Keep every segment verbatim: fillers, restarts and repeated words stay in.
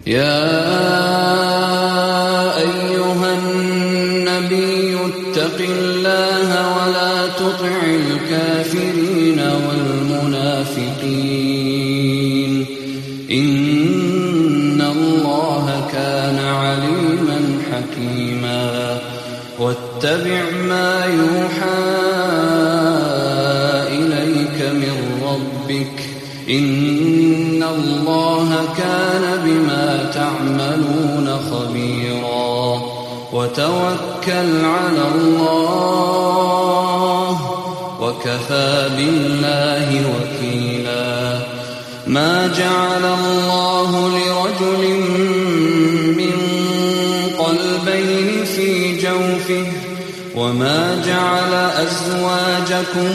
يا أيها النبي اتق الله ولا تطع الكافرين والمنافقين إن الله كان عليما حكيما واتبع ما يوحى إليك من ربك إن الله كان بما تعملون خبيرا وتوكل على الله وكفى بالله وكيلا ما جعل الله لرجل من قلبين في جوفه وما جعل أزواجكم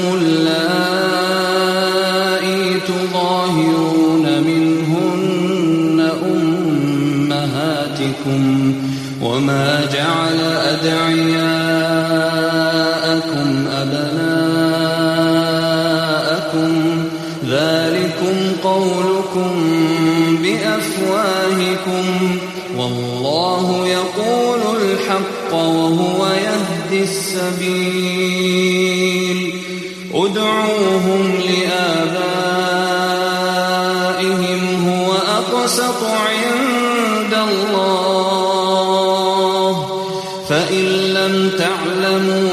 اللائي تظاهرون منهن أمهاتكم وما جعل أدعياءكم أبناءكم ذلكم قولكم بأفواهكم والله يقول الحق وهو يهدي السبيل ادعوهم لآبائهم هو أقسط عند الله فإن لم تعلموا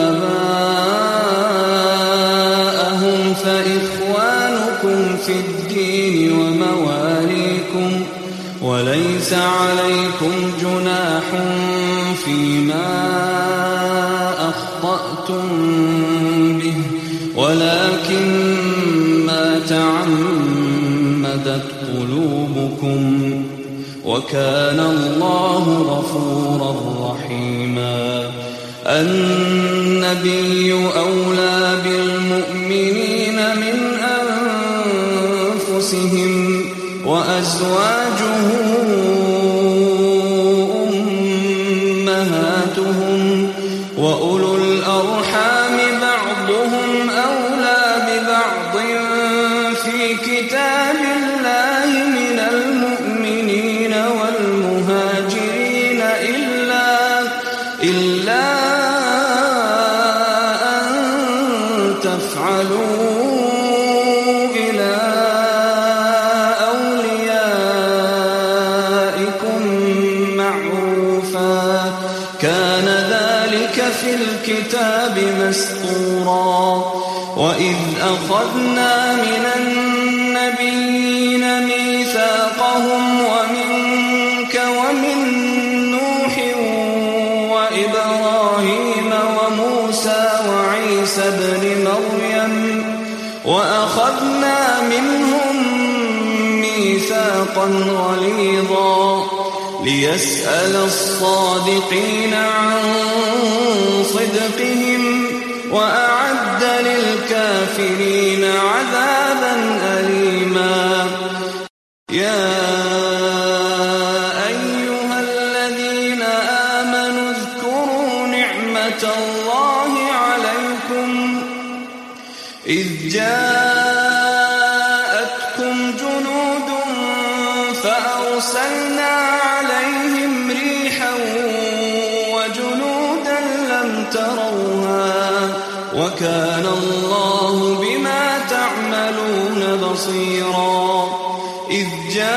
آباءهم فإخوانكم في الدين ومواليكم وليس عليكم جناح فيما أخطأتم به ولكن ما تعمدت قلوبكم وكان الله غفورا رحيما النبي أولى بالمؤمنين من أنفسهم وأزواجه أمهاتهم وأولو الأرحام بعضهم أولى ببعض في كتاب الله من المؤمنين والمهاجرين إلا إلا أن تفعلوا إلى أوليائكم معروفا كان ذلك في الكتاب مسطورا وإذ أخذنا من النبيين ميثاقهم ومنك ومن نوح وإبراهيم وموسى وعيسى ابن مريم وأخذنا منهم ميثاقا غليظا ليسأل الصادقين عن صدقهم وأعد للكافرين عذابا أليما يا أيها الذين آمنوا اذكروا نعمة الله عليكم إذ جاءتكم جنود فأرسلنا عليهم ريحا وجنودا لم تروها وكان الله بما تعملون بصيرا إذ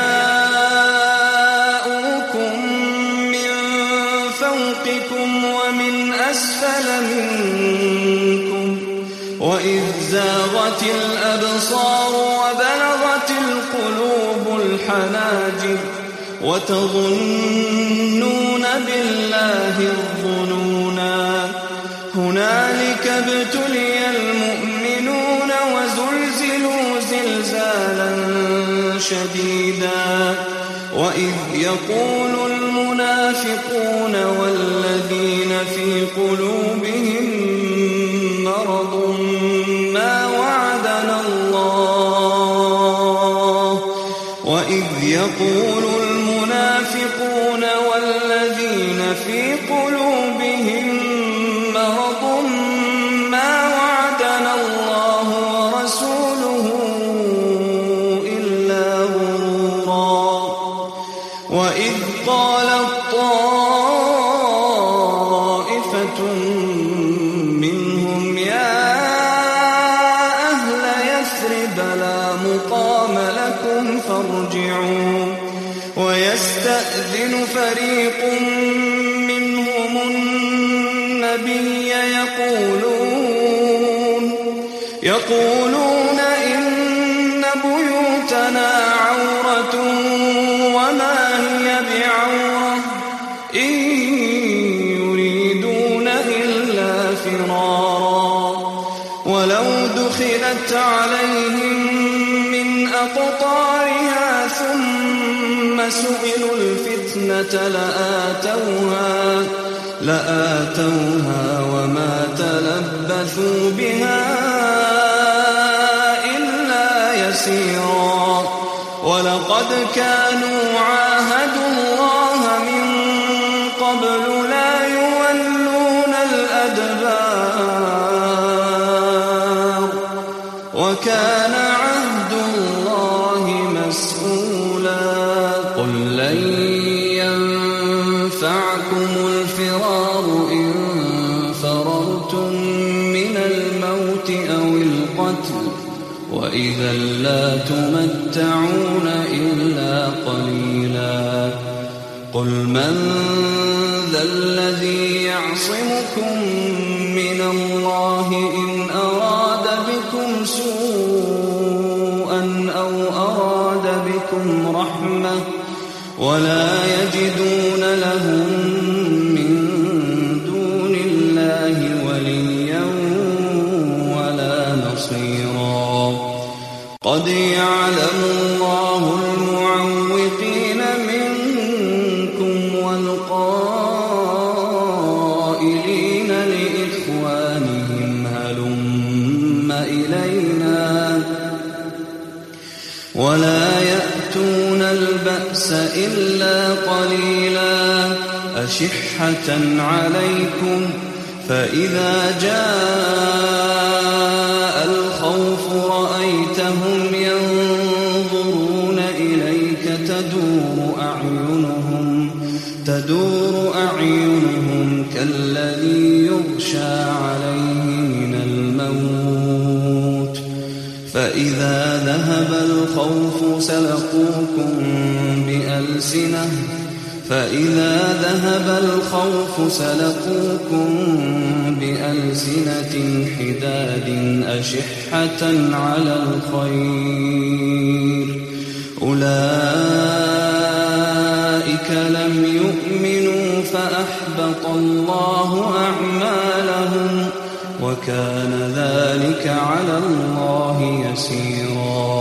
جاءوكم من فوقكم ومن أسفل منكم وإذ زاغت الأبصار وبلغت القلوب الحناجر وتظنون بالله الظنونا هنالك ابتلي المؤمنون وزلزلوا زلزالا شديدا وإذ يقول المنافقون والذين في قلوبهم مرض ما وعدنا الله وإذ يقول المنافقون والذين في قلوبهم مرض ما وعدنا الله ورسوله إلا غرورا وإذ قالت طائفة منهم يا أهل يثرب لا مقام لكم فارجعوا ويستأذن فريق منهم النبي يقولون يقولون إن بيوتنا عورة وما هي بعورة إن يريدون إلا فرارا ولو دخلت عليهم من أقطارها ثم سئلوا الفتنة لآتوها لآتوها وما تلبثوا بها إلا يسيرا ولقد كانوا عاهدوا الله من قبل لا يولون الأدبار وكان عهد الله مسؤولا قل لن ينفعكم الفرار إن فررتم من الموت أو القتل وإذا لا تمتعون إلا قليلا قل من ذا الذي يعصمكم من الله إن أراد بكم سوءا أو أراد بكم رحمة ولا يجدون لهم من دون الله وليا ولا نصيرا قد يعلم الله المعوقين منكم والقائلين لإخوانهم هلم إلينا ولا يأتون البأس إلا قليلا أشحة عليكم فإذا جاء الخوف رأيتهم ينظرون إليك تدور أعينهم تدور أعينهم كالذي يغشى عليه من الموت فإذا ذهب الخوف سلقوكم بألسنة فإذا ذهب الخوف سلقوكم بألسنة حداد أشحة على الخير أولئك لم يؤمنوا فأحبط الله أعمالهم وكان ذلك على الله يسيرا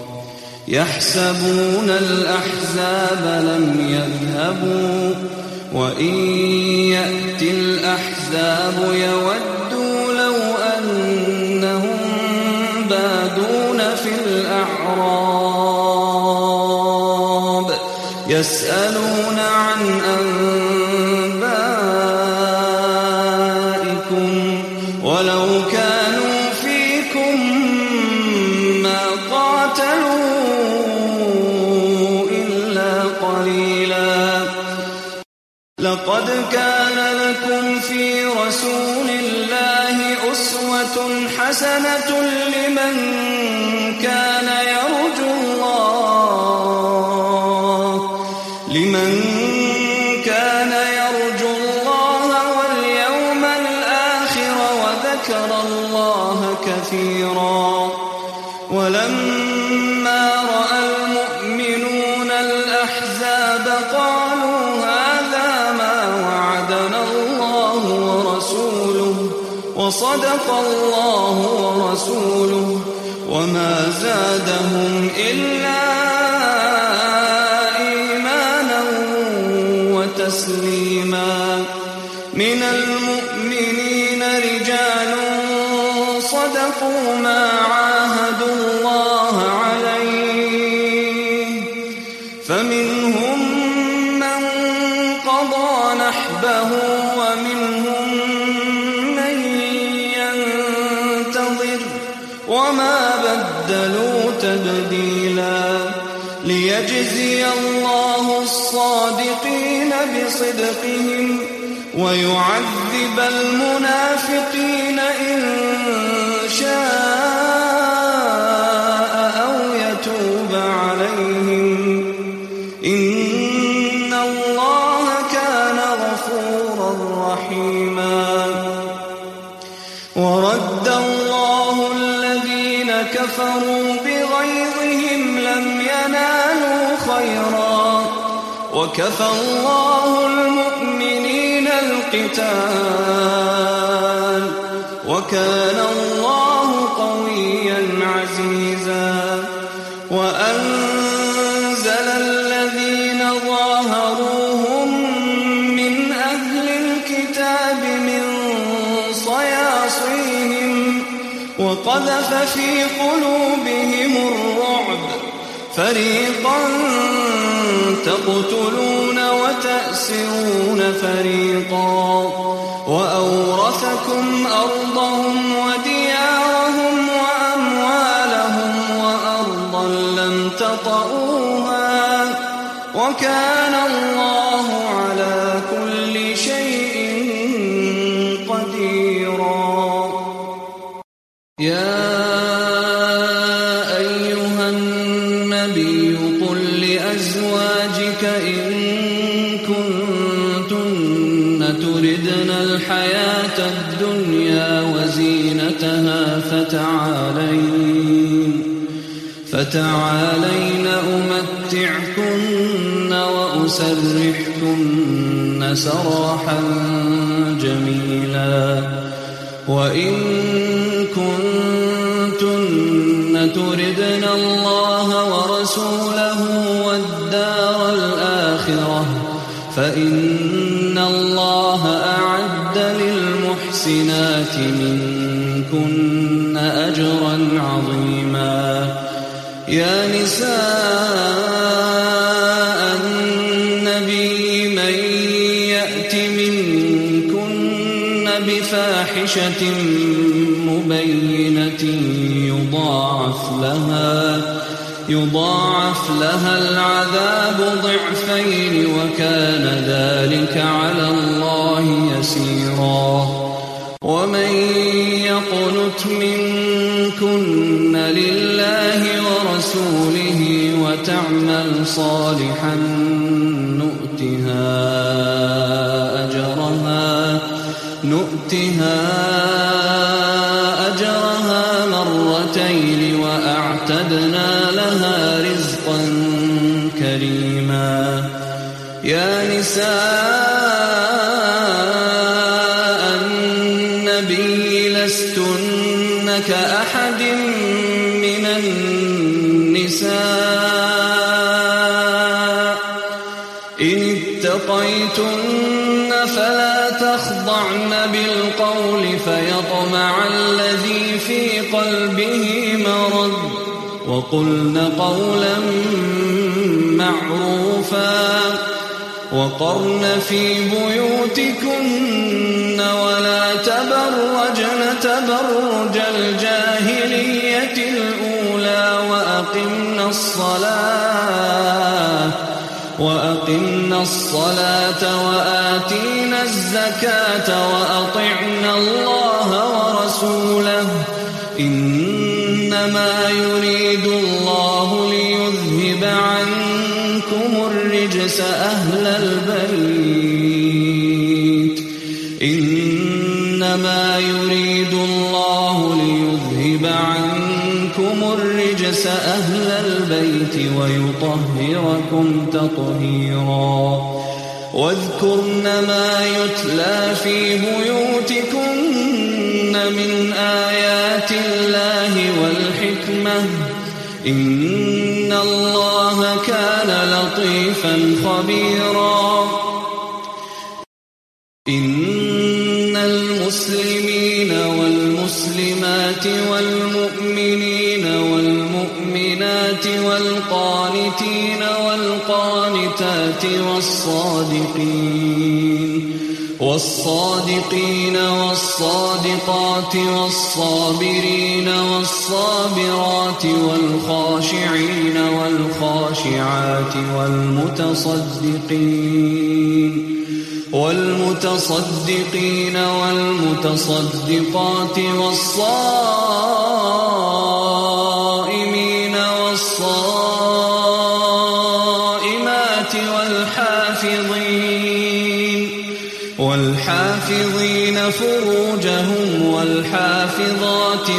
يحسبون الأحزاب لم يذهبوا وإن يأتي الأحزاب يودوا لو أنهم بادون في الأعراب يسألون عن أنبائكم ولو كانوا فيكم ما قاتلوا إلا قليلا لقد كان لكم في رسول الله أسوة حسنة لمن كان يرجو الله لمن كان يرجو الله واليوم الآخر وذكر الله كثيرا ولما رأى المؤمنون الأحزاب قالوا هذا ما وعدنا الله ورسوله وصدق الله ورسوله وما زادهم إلا إيمانا وتسليما من المؤمنين رجال صدقوا ما عاهدوا الله عليه فمنهم من قضى نحبه ومنهم من ينتظر وما بدلوا تبديلا ليجزي الله الصالحين الصادقين بصدقهم ويعذب المنافقين إن شاء أو يتوب عليهم إن الله كان غفورا رحيما. ورد الله الذين كفروا بغيظهم لم ينالوا خيرا وكفى الله المؤمنين القتال وكان الله قويا عزيزا. وأنزل الذين ظاهروهم من أهل الكتاب من صياصيهم وقذف في قلوبهم الرعب فريقا تقتلون وتأسرون فريقا وأورثكم أرضهم وديارهم وأموالهم وأرضا لم تطئوها وكان الله على كل شيء قديرا. يا أزواجك إن كنتن تردن الحياة الدنيا وزينتها فتعالين فتعالين أمتعكن وأسرحكن سراحا جميلا. وإن كنتن تردن الله ورسوله والدار الآخرة فإن الله أعد للمحسنات منكن أجرا عظيما. يا نساء النبي من يأت منكن بفاحشة مبينة يضاعف لها يضاعف لها العذاب ضعفين وكان ذلك على الله يسيرا. ومن يقنت منكن لله ورسوله وتعمل صالحا نؤتها أجرها نؤتها أجرها مرتين وأعتدنا لها رزقا كريما. يا نساء النبي لستن كأحد من النساء إن اتقيتن فلا تخضعن بالقول فيطمع الذي في قلبه مرض وقلن قولا معروفا وقرن في بيوتكن ولا تبرجن تبرج الجاهلية الأولى وأقمن الصلاة وأقمنا الصلاة وآتينا الزكاة وأطعنا الله ورسوله إنما يريد الله ليذهب عنكم الرجس أهل البيت إنما يريد الله ليذهب عنكم الرجس أهل البيت ويطهركم تطهيرا. واذكرن ما يتلى في بيوتكن من آيات الله والحكمة إن الله كان لطيفا خبيرا. إن المسلمين والمسلمات والمؤمنين والمؤمنات والقانتين والقانتات الآيات والصادقين والصادقين والصادقات والصابرين والصابرات والخاشعين والخاشعات والمتصدقين والمتصدقين والمتصدقات والصائمين والصائمات والحافظين والحافظين فروجهم والحافظات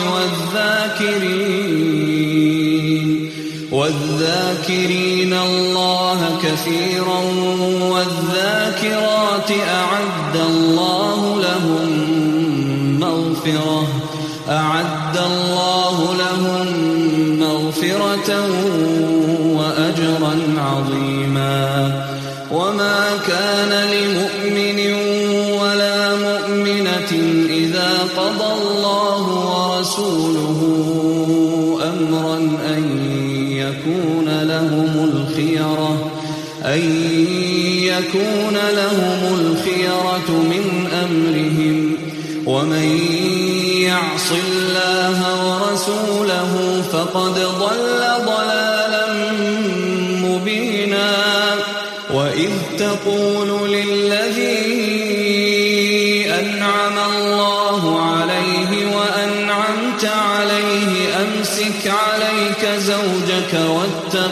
والذاكرين والذاكرين الله كثيرا والذاكرات أعد الله لهم مغفرة أعد الله لهم مغفرة وأجرا عظيما. وما كان لمؤمن ولا مؤمنة إذا قضى الله ورسوله أمرا أن يكون لهم الخيرة أن يكون لهم الخيرة من أمرهم ومن يعص الله ورسوله فقد ضل ضلالا مبينا. وإذ تقول للذي أنعم الله عليه وأنعمت عليه أمسك عليك زوجك واتق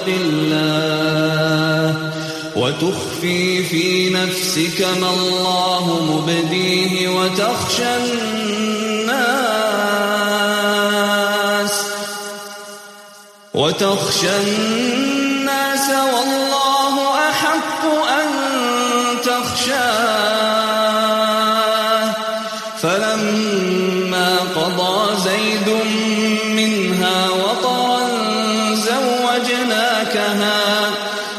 الله وتخفي في نفسك ما الله مبديه وتخشى الناس وتخشى الناس والله أحق أن تخشاه. فلما قضى زيد منها وطرا زوجناكها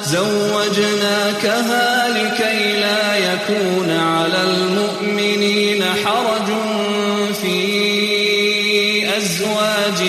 زوجناكها لكي لا يكون على المؤمنين حرج في أزواج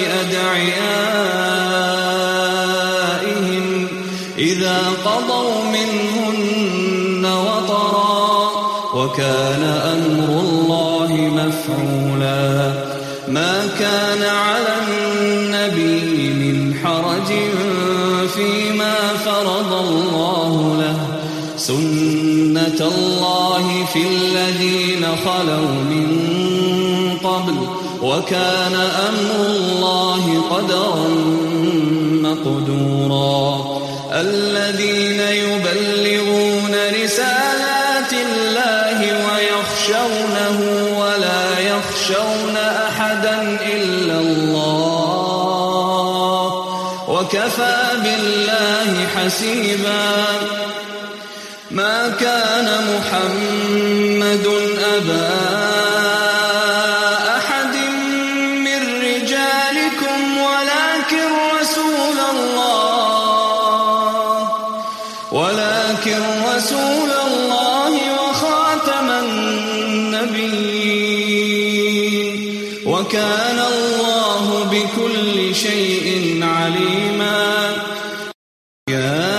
أدعيائهم إذا قضوا منهن وطرا وكان أمر الله مفعولا. ما كان على النبي من حرج فيما فرض الله له سنة الله في الذين خلوا من قبل وكان أمر الله قدرا مقدورا. الذين يبلغون رسالات الله ويخشونه ولا يخشون أحدا إلا الله وكفى بالله حسيبا. ما كان محمد أبا أحد من رجالكم ولكن رسول الله ولكن رسول الله وخاتم النبيين وكان الله بكل شيء عليما. يا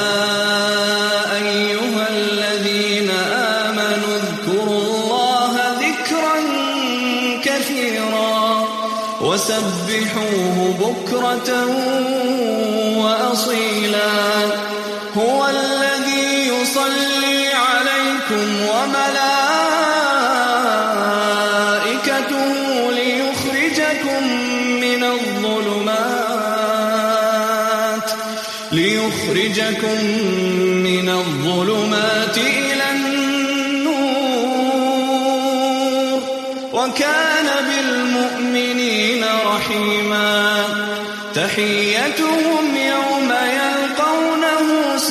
أيها الذين آمنوا اذكروا الله ذكرا كثيرا وسبحوه بكرة وأصيلا. هو الذي يصلي عليكم وملائكته ليخرجكم من الظلمات ليخرجكم من الظلمات إلى النور وكان بالمؤمنين رحيما. تحيتهم يوم يلقونه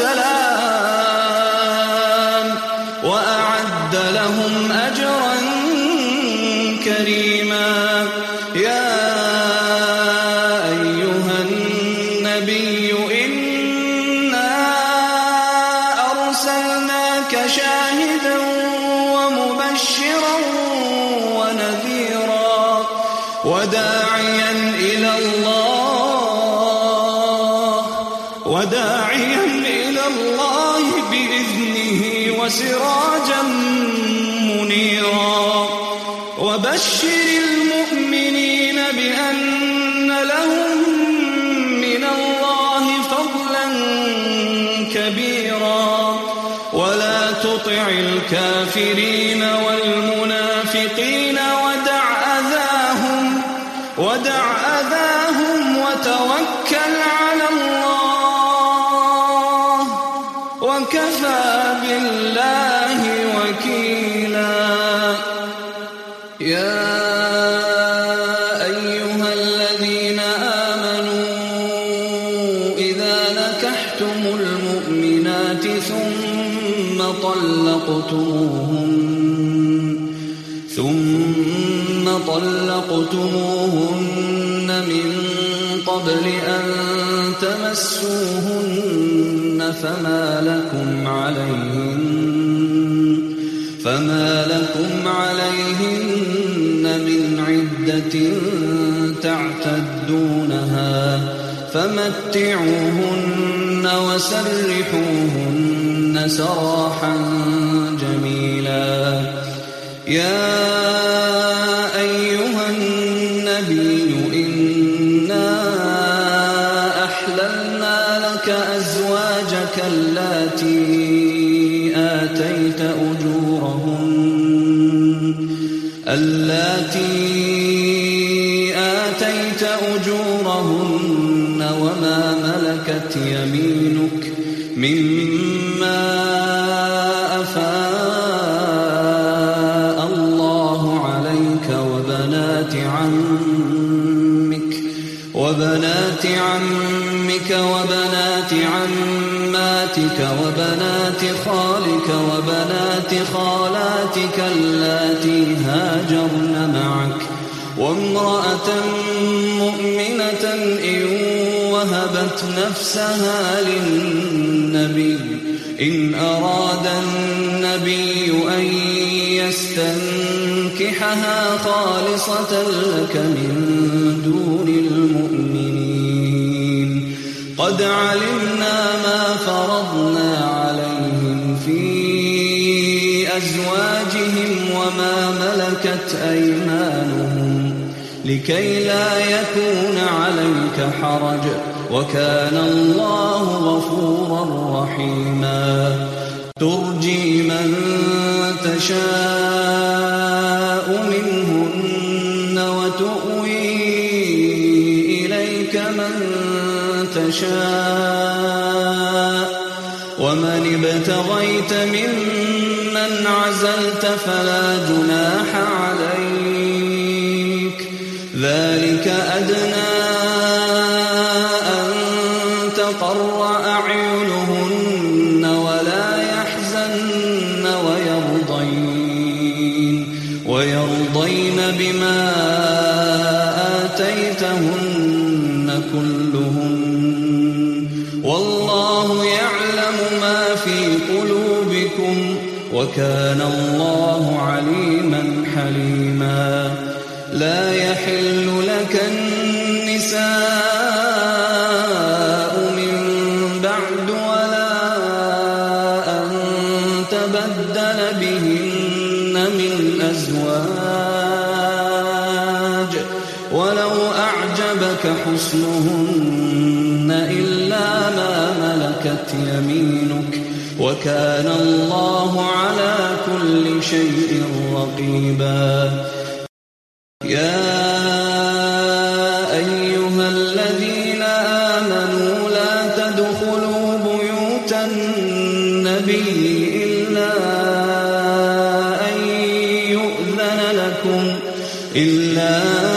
سلام وأعد لهم أجرا كريما. يا أيها النبي إنا أرسلناك شاهدا ومبشرا ونذيرا وداعيا إلى الله وداعيا إلى الله بإذنه دينه وسراجا منيرا وبشر المؤمنين بأن لهم من الله فضلا كبيرا ولا تطع الكافرين والمنافقين ودع أذاهم ودع أذاهم وتوكل على الله وكفى بالله وكيلا. يا أيها الذين آمنوا إذا نكحتم المؤمنات ثم طلقتموهن ثم طلقتموهن من قبل أن تمسوهن فما لكم عليهن فما لكم عليهن من عدة تعتدونها فمتعوهن وسرحوهن سراحا جميلا. يا أيها النبي إنا أحللنا لك أزواجك اللاتي آتيت أجورهن اللاتي آتيت أجورهن وما ملكت يمينك مما أفاء الله عليك وبنات عمك وبنات عمك وبنات عماتك وبنات خالك وبنات خالاتك اللاتي هاجرن معك وامرأة مؤمنة إن وهبت نفسها للنبي إن أراد النبي أن يستنكحها خالصة لك من دون المؤمنين. قد علمنا ما فرضنا عليهم في أزواجهم وما ملكت أيمانهم لكي لا يكون عليك حرج وكان الله غفورا رحيما. ترجي من تشاء منهن وتؤوي إليك من تشاء ومن ابتغيت ممن عزلت فلا جناح عليك ذلك أدنى أن تقر أعينهن ولا يحزن ويرضين ويرضين بما آتيتهن كلهن والله يعلم ما في قلوبكم وكان الله عليما حليما. لا يحل لك النساء من بعد ولا أن تبدل بهن من أزواج ولو أعجبك حسنهن إلا ما ملكت يمينك وكان الله على كل شيء رقيبا. يا أيها الذين آمنوا لا تدخلوا بيوت النبي إلا أن يؤذن لكم إلا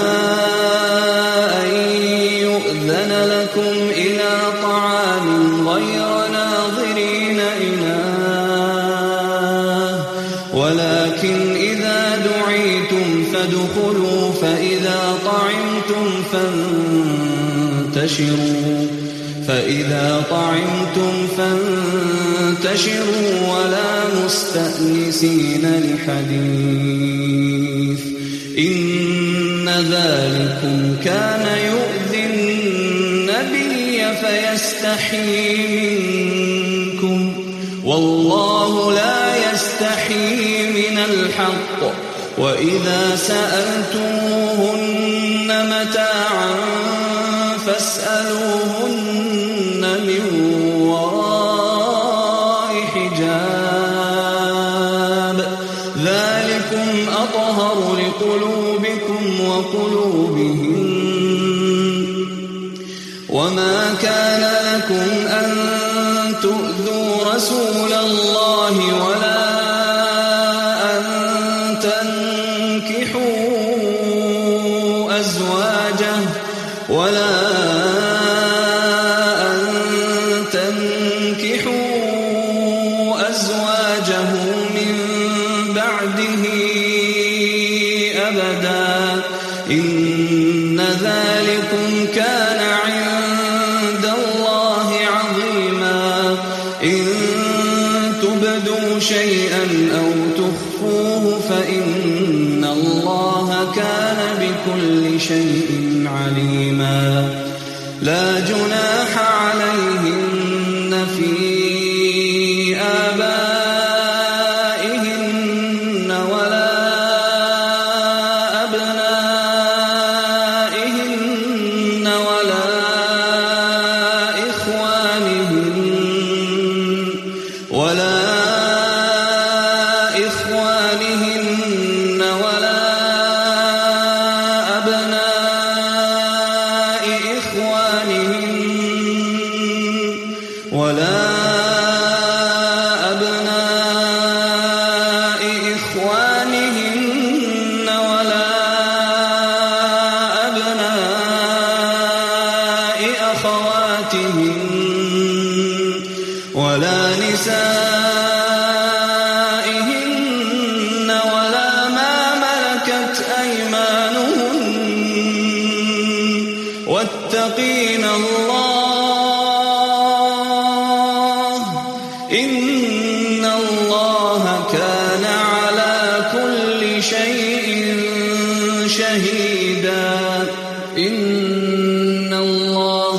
أن يؤذن لكم إلى طعام غير ناظرين إناه ولكن إذا دعيتم فادخلوا فإذا طعمتم فانتشروا فإذا طعمتم فانتشروا ولا مستأنسين لحديث إن ذلكم كان يؤذي النبي فيستحيي منكم والله لا يستحيي من الحق وإذا سألتموهن متاعا فاسألوهن من وراء حجاب ذلكم أطهر لقلوبكم وقلوبهم وما كان لكم أن تؤذوا رسول الله ولا أن تنكحوا أزواجه ولا أن تنكحوا أزواجه من بعده أبدا إن ذلكم كان عند الله عظيما إن تبدوا شيئا أو تخفوه فإن الله كان بكل شيء عليما لا جناح عليهن في آبائهن ولا أبنائهن ولا إخوانهن ولا إخوانهن ولا أبناء إخوانهن ولا أبناء إخوانهن ولا أبناء أخواتهن ولا نسائهن ولا ما ملكت أيمانهن واتقين الله إن الله كان على كل شيء شهيدا إن الله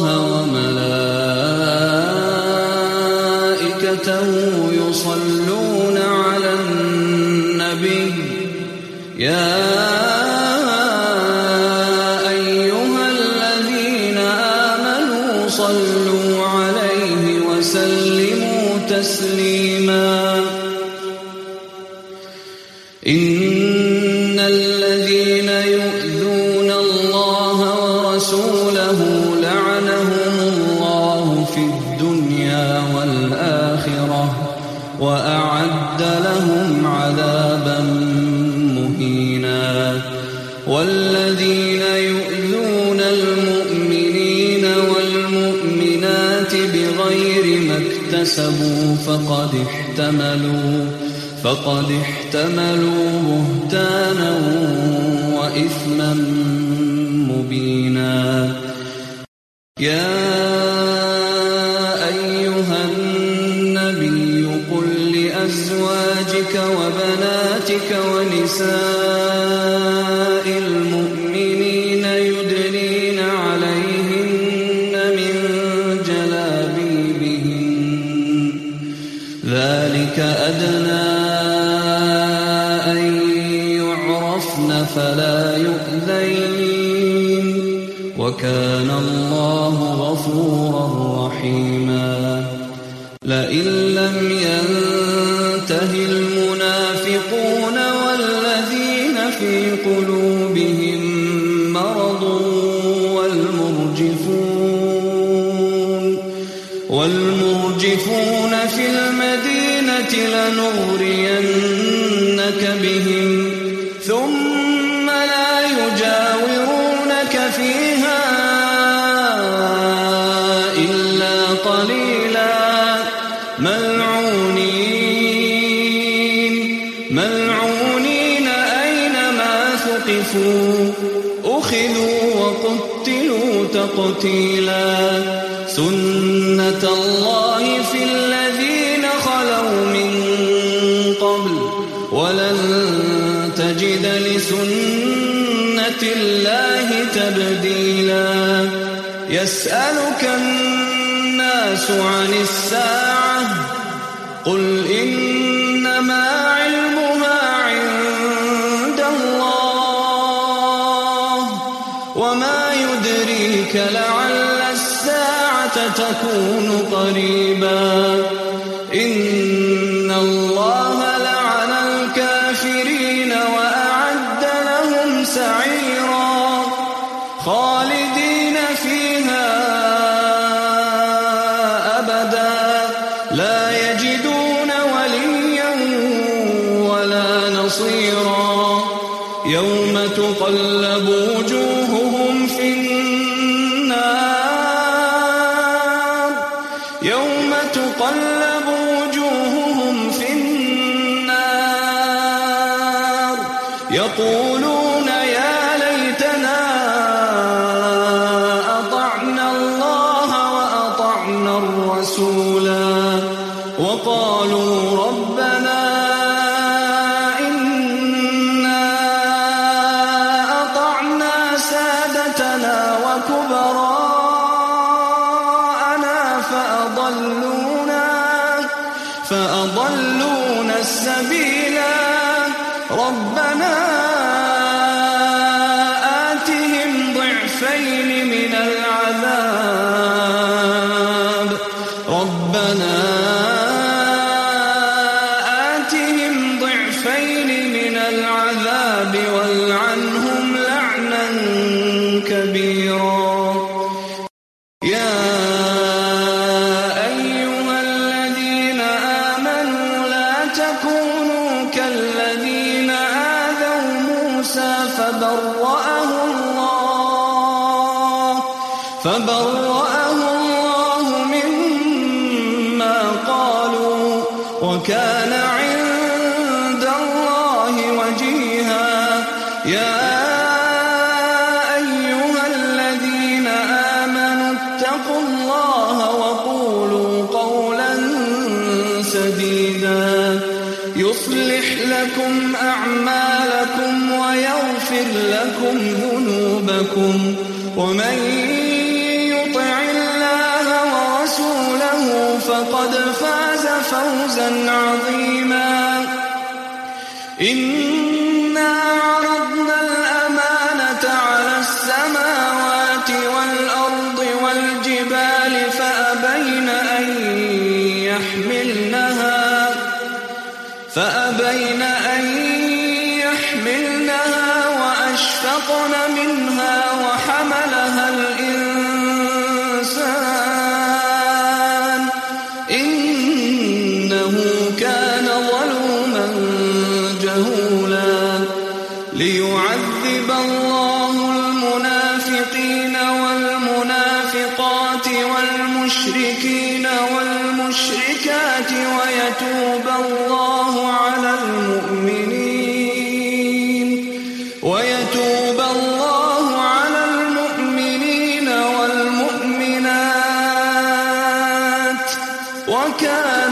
وملائكته يصلون على النبي يا أيها الذين آمنوا صلوا عليه وسلموا تسليما إن الذين يؤذون الله ورسوله لعنهم الله في الدنيا والآخرة وأعد لهم عذابا مهينا والذين يؤذون المؤمنين والمؤمنات بغير ما اكتسبوا فقد احتملوا فقد احتملوا بهتانا وإثما مبينا يا أيها النبي قل لأزواجك وبناتك ونساء المؤمنين يدنين عليهن من جلابيبهن ذلك أدنى أن يعرفن فلا يؤذين وكان الله غفورا رحيما لئن لم ينته المنافقون والذين في قلوبهم مرض والمرجفون والمرجفون في المدينة لنغرينك بهم ثم لا يجاورونك فيها إلا قليلا ملعونين ملعونين أينما ثقفوا أخذوا وقتلوا تقتيلا سنة الله في الذين خلوا من قبل ولن تجد لسنة الله تبديلا يسألك الناس عن الساعة قل إنما علمها عند الله وما يدريك لعل الساعة تكون قريبا إن الله لعن الكافرين وأعد لهم سعيرا خالدين فيها أبدا لا يجدون وليا ولا نصيرا يوم تقلب وجوههم في النار يوم تقلب وجوههم في النار يقولون يا ليتنا أطعنا الله وأطعنا الرسولا وقالوا ربنا إنا أطعنا سادتنا وكبراءنا فأضلونا فأضلونا السبيلا ربنا آتهم ضعفين من العذاب ربنا آتهم ضعفين من العذاب والعنهم لعنا كبيرا يا أيها الذين آمنوا لا تكونوا كالذين آذوا موسى فبرأه الله فبرأه الله مما قالوا وكان عند الله وجيها يا أيها الذين آمنوا اتقوا الله وقولوا قولا سديدا يصلح لكم أعمالكم ويغفر لكم ذنوبكم ومن يطع الله ورسوله فقد فاز فوزا عظيما إنا عرضنا الأمانة على السماوات والأرض والجبال فأبين أن يحملنها فأبين أن يحملنها وأشفقن منها وحملها الإنسان إنه كان ظلوما جهولا ليعذب الله المنافقين والمنافقات والمشركين والمشركات ويتوب الله على المؤمنين ويتوب الله على المؤمنين والمؤمنات وكان